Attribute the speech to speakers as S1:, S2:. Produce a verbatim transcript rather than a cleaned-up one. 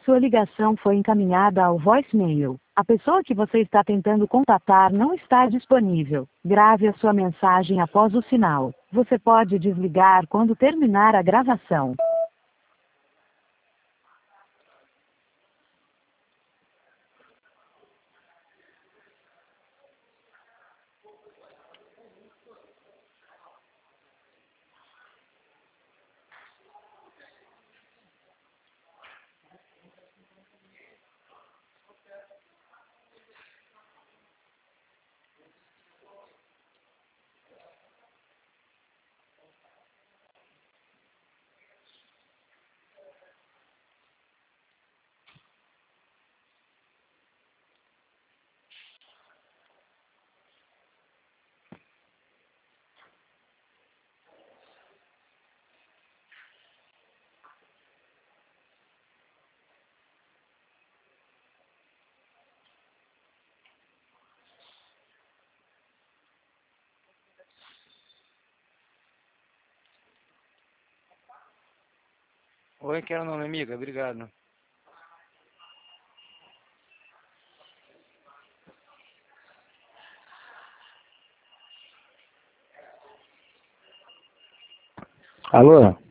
S1: Sua ligação foi encaminhada ao voicemail. A pessoa que você está tentando contatar não está disponível. Grave a sua mensagem após o sinal. Você pode desligar quando terminar a gravação.
S2: Oi, quero nome, amiga. Obrigado.
S3: Alô?